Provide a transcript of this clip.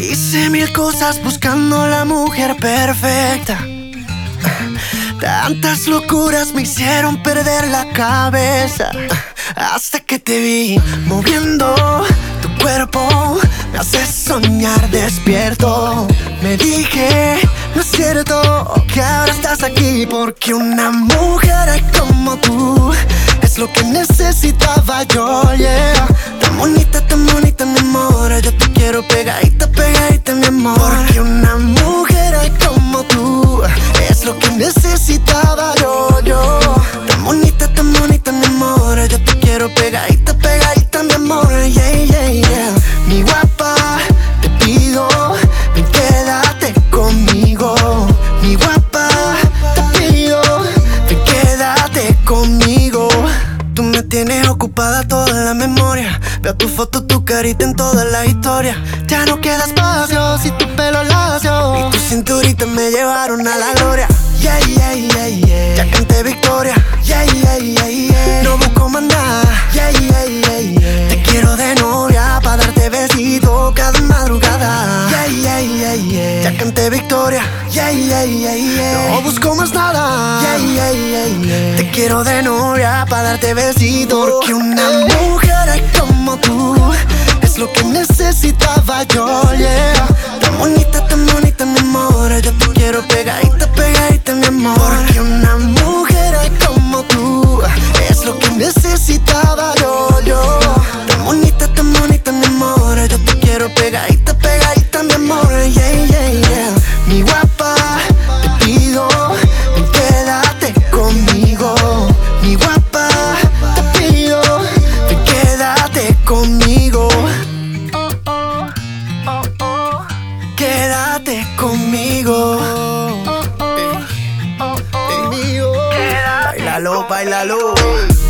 Hice mil cosas buscando la mujer perfecta. Tantas locuras me hicieron perder la cabeza. Hasta que te vi moviendo tu cuerpo, me hace soñar despierto. Me dije, no es cierto que ahora estás aquí, porque una mujer como tú es lo que necesitaba yo, yeah. Tan bonita, mi amor, yo te quiero pegadita, pegadita, mi amor. Porque una mujer como tú es lo que necesitaba yo. Tan bonita, mi amor, yo te quiero pegadita, pegadita, mi amor, yeah, yeah, yeah. Mi guapa, te pido, ven, quédate conmigo. Mi guapa, te pido, ven, quédate conmigo. Tú me tienes ocupada toda la memoria. Veo tu foto, tu carita en toda la historia. Ya no queda espacio si tu pelo lacio y tu cinturita me llevaron a la gloria. Yeah, yeah, yeah, yeah. Ya canté victoria. Yeah, yeah, yeah, yeah. No busco más nada. Yeah, yeah, yeah, yeah. Te quiero de novia pa' darte besito cada madrugada. Yeah, yeah, yeah, yeah. Ya canté victoria. Yeah, yeah, yeah, yeah. No busco más nada. Yeah, yeah, yeah, yeah. Te quiero de novia pa' darte besito. Porque una mujer como tú es lo que necesitaba yo, yeah. Tan bonita, mi amor, yo te quiero pegadita, pegadita, mi amor. Porque una mujer como tú es lo que necesitaba yo. Tan bonita, mi amor, yo te quiero pegadita, pegadita, mi amor, yeah, yeah, yeah. Mi guapa, te pido, ven, quédate conmigo. Mi guapa, te pido, ven, quédate conmigo. Quédate conmigo. Bailalo, bailalo.